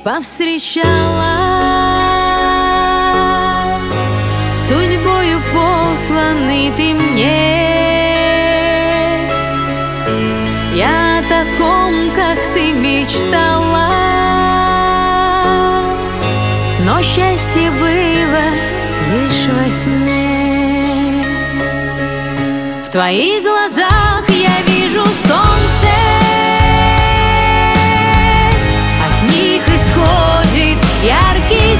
повстречала, судьбою посланный ты мне. Я о таком, как ты, мечтала, но счастье было лишь во сне. В твоих глазах я вижу солнце, от них исходит яркий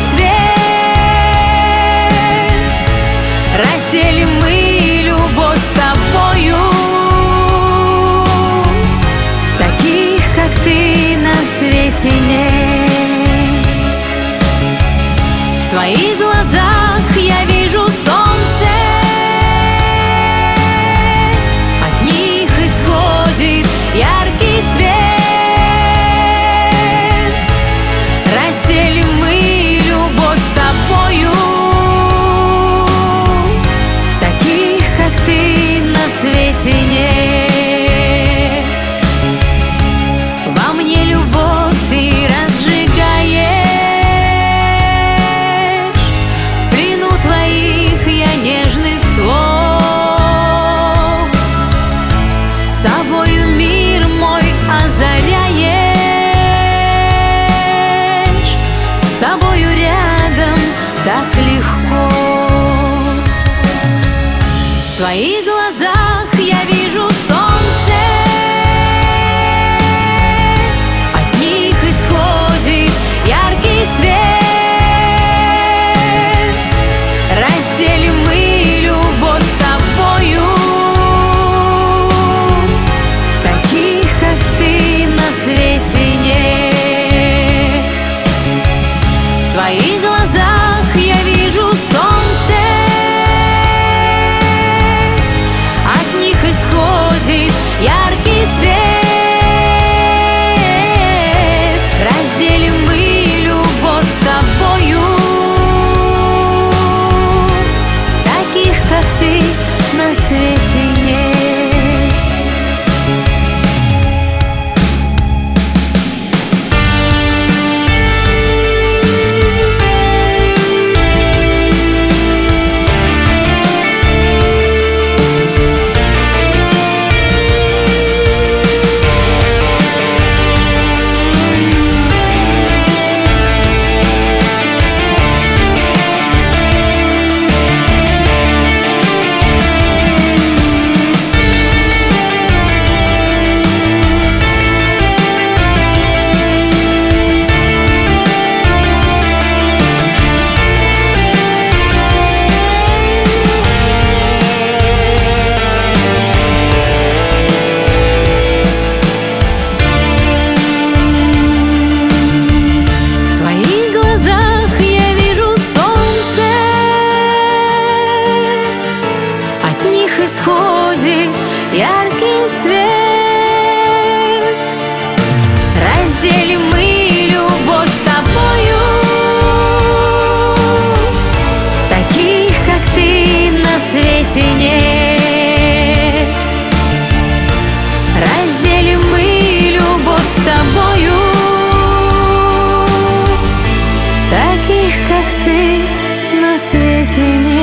свет. Разделим мы любовь с тобою, таких, как ты, на свете нет. В твоих глазах я вижу солнце, от них исходит яркий свет. Разделим мы любовь с тобою, таких, как ты, на свете нет. Во мне любовь ты разжигаешь, в плену твоих я нежных слов. Собою мир мой озаряешь, с тобою рядом так легко. В твоих глазах я вижу солнце, от них исходит яркий свет. Разделим мы любовь с тобою, таких, как ты, на свете нет. В твоих глазах я вижу солнце, от них исходит яркий свет. Разделим мы любовь с тобою, таких, как ты, на свете нет. Исходит яркий свет. Разделим мы любовь с тобою, таких, как ты, на свете нет. Разделим мы любовь с тобою, таких, как ты, на свете нет.